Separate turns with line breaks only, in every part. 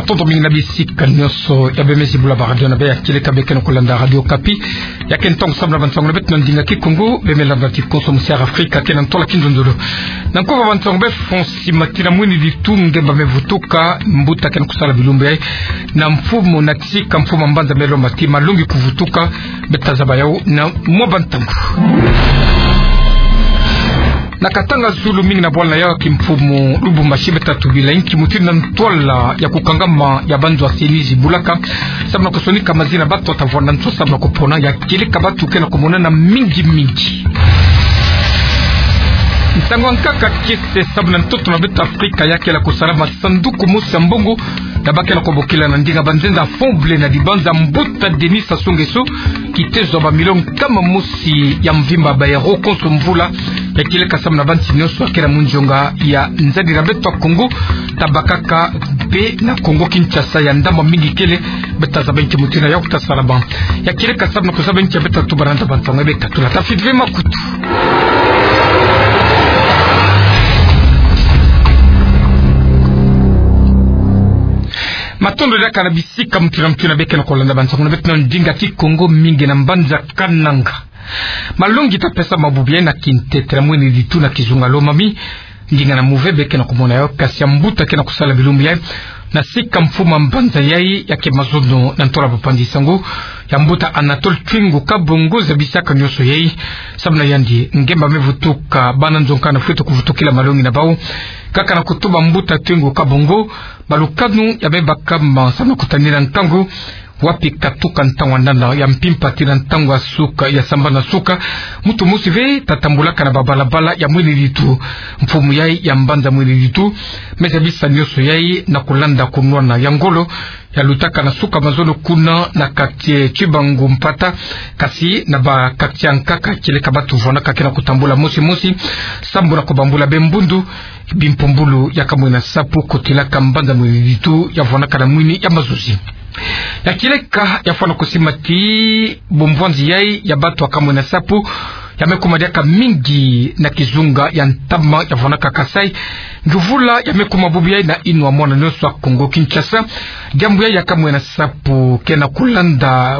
Matondo mingi na bisika nyoso ya bemezi bula ba radio na be akile kabeke no kulanda radio Kapi ya kentong sabna bantong bet non dinga kikungu bemela bati konsomusia Afrika kenan tola kindundulu nanko bantong be fonsi matina mwini ditunge ba mevutuka mbuta ken kusala bilumbe na mfumo na tsika mfumo mbanza melo matima lungi kuvutuka betazaba yao na mobantangu na katanga zulu mingi na bwala ya kimfumo Lubumbashi betatu bila inki mutina ntwala ya kukangama ya banzo asenizi bulaka sabna kusonika mazina batu watavwana nto sabna kupona ya kilika batu kena kumonana mingi Ntango nkaka kise sabna ntoto na betu Afrika yake la kusalama sanduku musa mbongo tabake na kobokila na ndinga banzenza fomble na dibanza mbuta Denisa Songeso kitezo ba milong kama musi ya mvimba bayero konso mvula ya kile kasam na banti nyoso akela munjonga ya nzadi na betu wa Kongo tabakaka be na Kongo Kinshasa ya ndamba mingi kele beta za benki mutina ya kutasalaba ya kile kasam na kusaba benki ya beta tubaranda bantonga beta tulatafidve makutu Matondo ya kanabisika mtuna beke na kolanda bansa kuna betu na ndinga ki Kongo mingi na mbanza kananga malongi ta pesa mabubia na kintetra mwini ditu na kizungalo mami ndinga na muve beke na kumona yao kasi ya mbuta kena kusala bilumbi ya na sika mfuma mbanza yai ya ke mazono na ntola papandi sangu ya mbuta Anatole Twingu kabongo za bisaka nyoso yai sabna yandi ngemba mevutuka bana nzonkana fweto kuvutukila malongi na bao kaka na kutuba mbuta Twingu kabongo balukanu ya beba kama sabna kutanira ntangu wapi katuka ntangwa ndanda ya mpimpa tira ntangwa suka ya sambana suka mutu musive tatambulaka na babalabala ya mwini ditu mfumu yai ya mbanza mwini ditu meza bisa nyoso yai na kulanda kunwana ya ngolo ya lutaka na suka mazono kuna na kaktie chibangu mpata kasi na ba kaktia nkaka kile kabatu vwana kakina kutambula musi sambu na kubambula bembundu bimpombulu ya kamwina sapu kutilaka mbanza mwini ditu ya vwana kana mwini ya mazuzi ya kileka ya fwana kusimati bomvwanzi yai ya batu wa kamwe na sapu ya mekumadiaka mingi na kizunga ya ntama ya vonaka Kasai nguvula ya mekumabubi yai na inu wa mwana nyoso wa Kongo Kinshasa jambu ya kamwe na sapu kena kulanda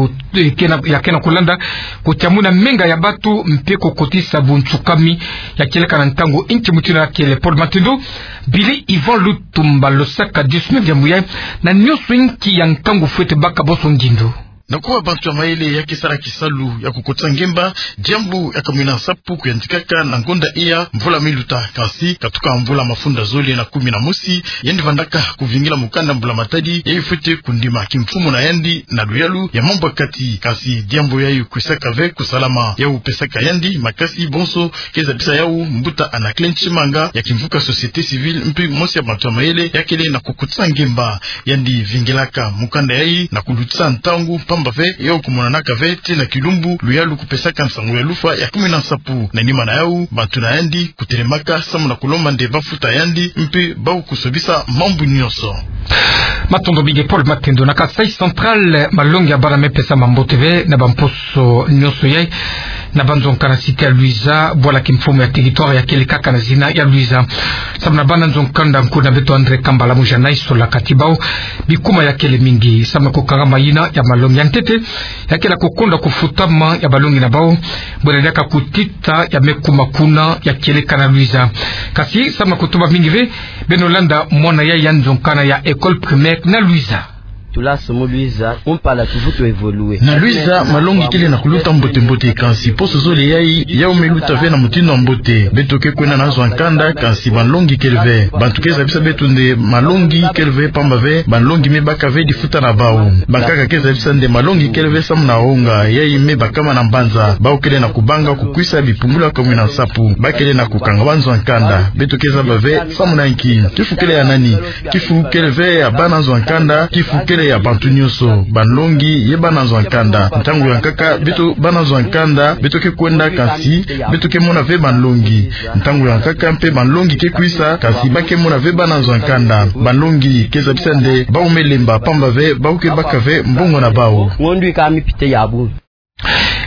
kena kulanda kutamuna menga ya batu mpeko kotisa bunchukami ya kileka na ntango inchi mutuna ya kele Paul Matindo Bili Ivan Lutumba losaka 19 jambu yai na nyoso inki ya ntango fwete baka boso njindo
na kuwa bantu ya maele ya kisara kisalu ya kukota ngemba jambu ya kamwina sapu kuyantikaka na ngonda iya mvula miluta kasi katuka mvula mafunda zoli na 10 na musi yendi vandaka kuvingila mukanda mvula matadi ya ifute kundima kimfumu na yandi na luyalu ya mambo kati kasi jambu ya yu kusaka ve kusalama ya upesaka yandi makasi bonso keza bisa ya mbuta anaklenchi manga ya kimfuka societe civile mpi mosi ya bantu ya maele ya kele na kukota ngemba yandi vingilaka mukanda yayi na kulutsa ntangu mbave yao kumonana kave tina kilumbu luyalu kupesaka nsangu ya lufa ya 10 na sapu na nima na yao bantu na yandi kutelemaka samu na kulomba nde bafuta yandi mpe bau kusobisa mambu nyoso
Matondo bige Paul Matendo na Kasai Central malongi ya bana mepesa mambo TV na bamposo nyoso yai na banzonkana site ya Luiza bwala kimfumo ya territoire ya kele kaka na zina ya Luiza sabna bana nzonkanda mkuna beto Andre Kambala mujana isola katibao bikuma ya kele mingi sabna kukangama ina ya malongi ya ntete ya kela kukonda kufutama ya balongi na bao bwele yaka kutita ya mekuma kuna ya kele kana Luiza kasi sabna kutuba mingi ve benolanda mwana ya nzonkana ya école primaire na Luiza
tula somo Luiza umpala tuvuto evolue
na Luiza malongi kile na kuluta mbote kansi poso zole yai ya umeluta ve na mutindo mbote betoke kwena na zo nkanda kansi balongi kelve bantukeza bisa betunde malongi kelve pamba ve balongi mebaka ve difuta na bao bankaka keza bisa nde malongi kelve samu na onga yai mebaka na mbanza bao kele na kubanga kukwisa bipungula kamwe na sapu bakele na kukanga banzo nkanda betokeza bave samu na nki kifu kele ya nani kifu kelve ya bana zo nkanda kifu kele ya bantu nyoso banlongi ye bana zo nkanda ntangu ya nkaka beto bana zo nkanda betoke kwenda kasi betoke mona ve banlongi ntangu ya nkaka mpe banlongi ke kuisa kasi bake mona ve bana zo nkanda banlongi keza bisende baumelemba pamba ve bauke bakave mbongo na bao
wondu ka mi pite yabu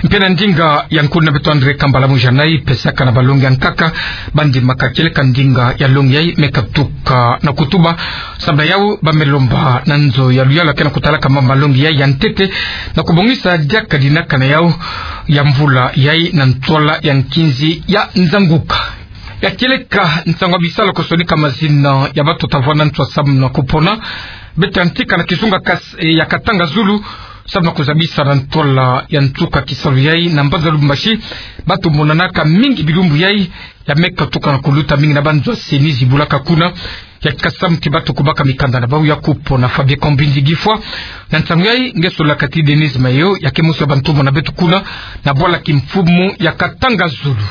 mpena ndinga ya nkulu na beto Andre Kambala mujanai pesaka na balongi ankaka bandi makakele kandinga ya longi yai mekatuka na kutuba sabla yao bamelomba na nzo ya luyala kena kutalaka mamba longi yai ya ntete na kubongisa diaka dinaka na yao ya mvula yai na ntola ya nkinzi ya nzanguka ya keleka nsangwa bisala kusonika mazina ya batu tavwana ntwa sabu na kupona betantika na kizunga ya Katanga Zulu sabu na kuzabisa na ntola ya ntuka kisalu yai na mbaza Lubumbashi batu monanaka mingi bilumbu yai ya meka tuka na kuluta mingi na banzwa senizi bulaka kuna ya kasamti batu kubaka mikanda na bau ya kupo na Fabie Kombinzi Gifwa na nsangu yai ngeso la kati Denise Mayo ya kemusi ya bantumo na betu kuna na bola kimfumu ya Katanga Zulu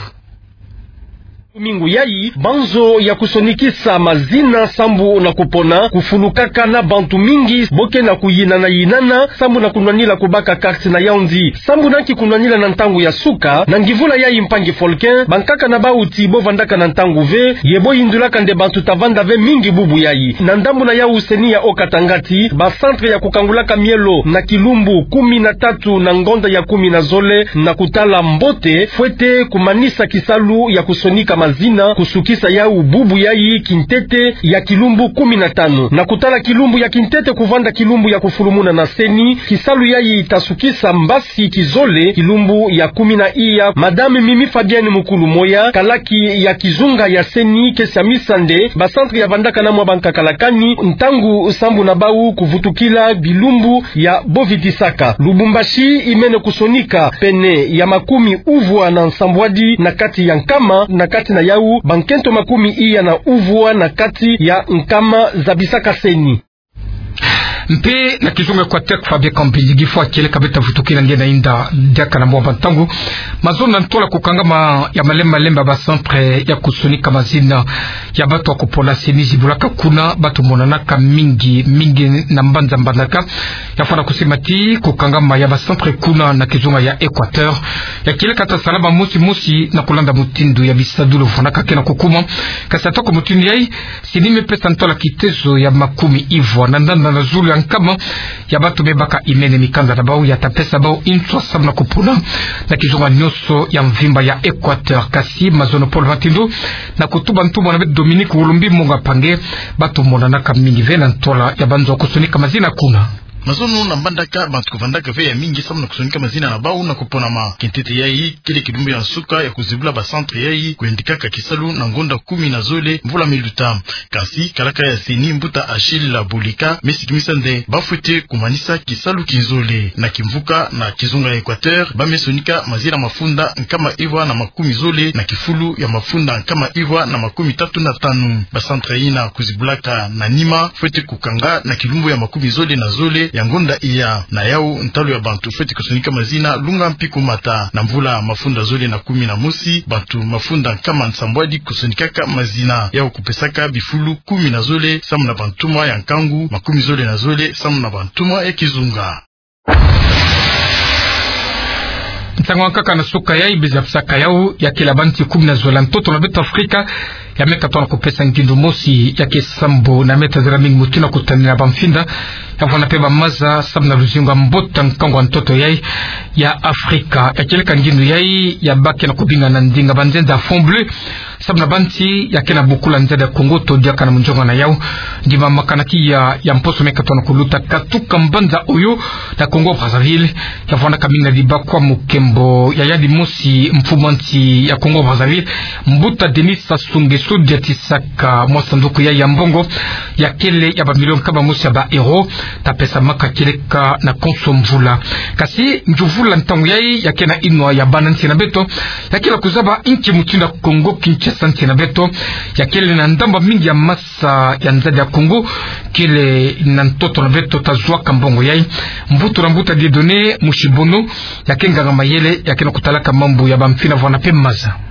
mingu yai banzo ya kusonikisa mazina sambu na kupona kufulukaka na bantu mingi boke na kuyinana yinana sambu na kunwanila kubaka karti na yaundi sambu na kikunwanila na ntangu ya suka na ngivula yai mpangi folken bankaka na bauti bo vandaka na ntangu ve yebo indulaka nde bantu tavanda ve mingi bubu yai na ndambu na yau seni ya Okatangati ba centre ya kukangulaka mielo na kilumbu 13 na ngonda ya 10 na zole na kutala mbote fwete kumanisa kisalu ya kusonika mazina kusukisa yau bubu yai kintete ya kilumbu 15 na kutala kilumbu ya kintete kuvanda kilumbu ya kufulumuna na seni kisalu yai itasukisa mbasi kizole kilumbu ya 10 madame Mimi Fabienne Mukulu Moya kalaki ya kizunga ya seni kesa misande ba centre ya vandaka na mwa banka kalakani ntangu sambu na bau kuvutukila bilumbu ya Bovitisaka Lubumbashi imene kusonika pene ya makumi uvwa na nsambwadi na kati ya Nkama na kati na yau bankento makumi iya na uvwa na kati ya Nkama za Bisaka seni
mpe na kizunga kwa tek Fabie Kombinzi Gifwa kile kabeta vutukila ngena inda diaka na mwamba ntangu mazona ntola kukangama ya malemba ba centre ya kusonika mazina ya batu wa kupola senizi bulaka kuna batu monanaka mingi na mbanza mbandaka ya fana kusimati kukangama ya ba centre kuna na kizunga ya Equateur ya kile kata salaba musi na kulanda mutindu ya bisadulo fanaka kena kukuma kasatoko mutindu yai sinime pesa ntola kitezo ya makumi ivwa na ndanda na Zulu ya Nkama ya batu bebaka imene mikanda na bau ya tapesa bau intwa sabna kupuna na kizunga nyoso ya mvimba ya Equateur kasi mazono Paul Vatindu na kutuba ntubo na betu Dominique Ulumbi Munga Pange batu monanaka mingi vena ntola ya banzo kusunika mazina kuna
mazono na mbandaka bantu kuvandaka ve ya mingi samu na kusonika mazina na bau na kupona ma kintete yai kile kidumbu ya nsuka ya kuzibula ba centre yai kuendikaka kisalu na ngonda 10 na zole mvula miluta kasi kalaka ya seni mbuta Achille la Bolika mesikimisa nde bafwete kumanisa kisalu kinzole na kimvuka na kizunga ya Equateur bamesonika mazina mafunda nkama ivwa na makumi zole na kifulu ya mafunda nkama ivwa na makumi 35 ba centre ina kuzibulaka na nima fwete kukanga na kilumbu ya makumi zole na zole ya ngonda iya na yau ntalo ya bantu feti kusonika mazina lunga mpiku mata na mvula mafunda zole na 10 na musi bantu mafunda kama nsambwadi kusonikaka mazina yau kupesaka bifulu 10 na zole samu na bantuma ya nkangu makumi zole na zole samu na bantuma ya kizunga
ntango kaka na suka yai bezapsaka yau ya kila banti 10 na zola mtoto na beto Afrika ya meka tona kupesa ngindu mosi ya kesambo na meta zira mingi mutina kutanina bamfinda ya vwana peba maza sabu na luzinga mbota nkango wa ntoto yai ya Afrika ya keleka ngindu yai ya baki na kubinga na ndinga banzenda fond bleu sabu na banti ya kena bukula nzada Kongo to diaka na munjonga na yau ndima makanaki ya mposo meka tona kuluta katuka mbanza uyo na Kongo Brazzaville ya vwana kamina libakwa mukembo ya yadi mosi mfumanti ya Kongo Brazzaville mbuta Denis Sassou Sudia tisaka mwasanduku ya mbongo ya kele ya ba milioni kaba musi ya ba euro tapesa maka keleka na konsomvula kasi njuvula ntangu ya kena inwa ya bananti na beto ya kila kuzaba inchi mutinda Kongo Kinshasa nti na beto ya kele na ndamba mingi ya masa ya nzadi ya Kongo kele na ntoto na beto tazua kambongo mbuto na mbuta diedone mushibono ya kenga mayele ya kena kutalaka mambu ya bamfina vwana pemaza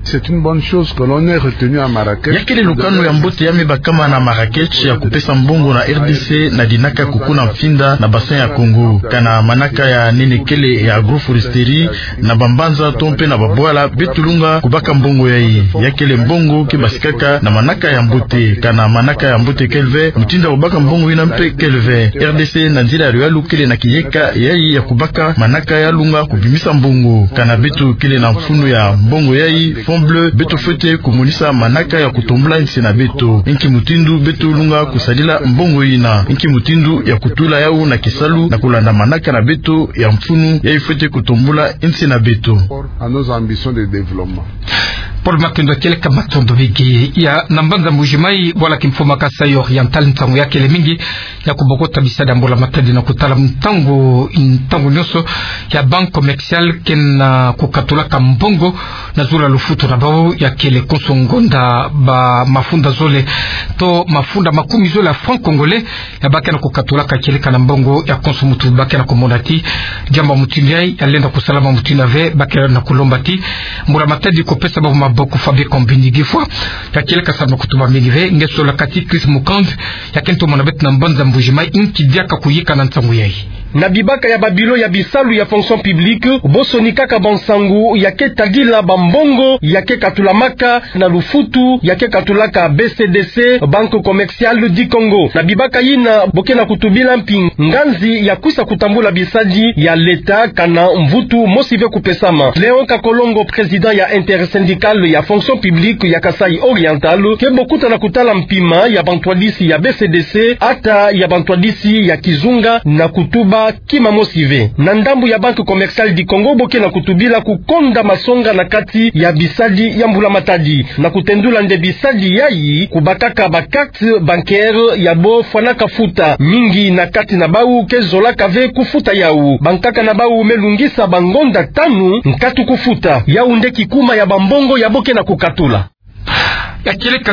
C'est une bonne chose que l'on ait retenu à Marrakech.
Yakele lukano ya mbote yame bakama na Marrakech ya kupesa mbongo na RDC na dinaka kukuna mfinda na bassin ya Congo kana manaka ya nenekele ya agroforesterie na bambanza tompe na babwala betulunga kubaka mbongo yayi yakele mbongo ke basikaka na manaka ya mbote kana manaka ya mbote kelve mutinda kubaka mbongo ina mpe kelve RDC na nzira ya lukele na kiyeka yayi ya kubaka manaka ya lunga kubimisa mbongo kana betu kile na mfunu ya mbongo yayi fond bleu beto fete kumunisa manaka ya kutombula nsi na beto inki mutindu beto lunga kusalila mbongo ina inki mutindu ya kutula yau na kisalu na kulanda manaka na beto ya mfunu yayi fete kutombula nsi na beto
à nos ambitions de développement.
Paul Makendo kele kamatondo bigi ya nambanza mbujimai wala kimfuma Kasai Oriental ntango yake le mingi ya kubokota bisada mbola matadi na kutala mtango nyoso ya bank commercial kena kukatula kambongo na zula lufuto na bao ya kele konsongonda ba mafunda zole to mafunda makumi zole ya franc congolais ya baka na kukatula kakele kanambongo ya konsomutu baka na komonati jamba mutindai ya lenda kusalama mutinave baka na kulombati mbola matadi kopesa babu maboko Fabien Kombini gifwa ya kile kasama kutuba mingive ngeso la kati Chris Mukand ya kento monabet na mbanza mbujimai inki diaka kuyika na ntangu yayi
na bibaka ya babilo ya bisalu ya fonction publique bosoni kaka bansangu yake tagila bambongo yake katulamaka na lufutu yake katulaka BCDC Banque Commerciale du Congo na bibaka yina boke na kutubila mping nganzi ya kusa kutambula bisaji ya leta kana mvutu mosive kupesama Leon Kakolongo président ya intersyndical ya fonction publique ya Kasai Oriental ke bokuta na kutala mpima ya bantwadisi ya BCDC ata ya bantwadisi ya Kizunga na kutuba kima mosive na ndambu ya Banque Commerciale du Congo boke na kutubila kukonda masonga na kati ya bisaji ya mbula matadi na kutendula nde bisaji yayi kubakaka bakarte bancaire ya bo fanaka futa mingi na kati na bau kezola kave kufuta yau bankaka na bau melungisa bangonda tanu nkatu kufuta yau nde kikuma ya bambongo ya boke na kukatula yakileka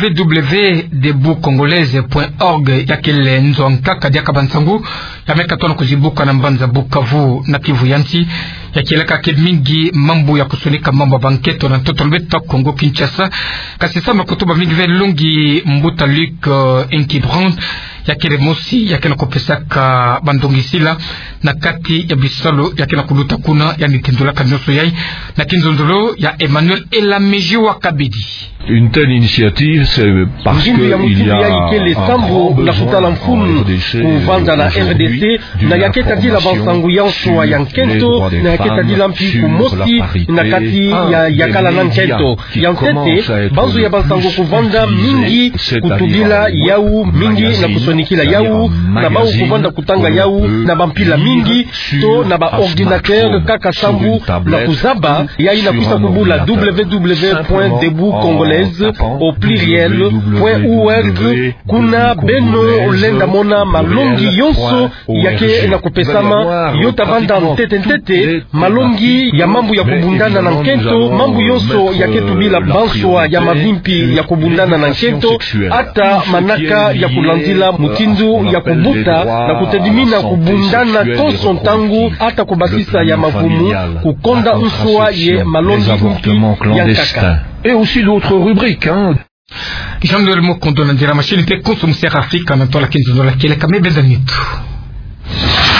www.deboucongolaise.org yakile nzonkaka diaka bansangu yamekatona kuzibuka na mbanza Bukavu na Kivu yanti yakileka mingi mambo ya kusonika mambo banketo na toto lbeta Kongo Kinshasa kasisama kutuba mingi velungi mbuta Luc Inkibrand yakile mosi yakina kopesaka bandongisila na kati ya bisalo yakina kuluta kuna yani tindula kanyoso yai na kinzondolo ya Emmanuel Elameji wa Kabidi.
Une telle initiative, c'est parce que il y a
les sambo la futala mfunu kuvanda na RDC na yaketa dila bansangu yanso ya nkento na yaketa dila mpi kumosi na kati ya yakala na nkento yankete banzo ya bansangu kuvanda mingi kutubila yau mingi na kusonikila yau na bau kuvanda kutanga yau na bampila mingi to na ba ordinateur kaka sambu na kuzaba yai na kuisa kubula www.deboucongolaise au pluriel.org kuna beno lenda mona malongi yonso yake na kupesama yota banda ntete malongi ya mambu ya kubundana na nkento mambu yonso yake tubila banswa ya mavimpi ya kubundana na nkento ata manaka ya kulandila mutindu ya kubuta na kutedimina kubundana tonso ntangu ata kubasisa ya mavumu kukonda nswa ye malongi mpi ya kaka
et aussi d'autres rubriques, hein.
Jean-Noël Mokondo na ndira machine te konso musera Afrika na tola kinzo la kele kamebe danitu.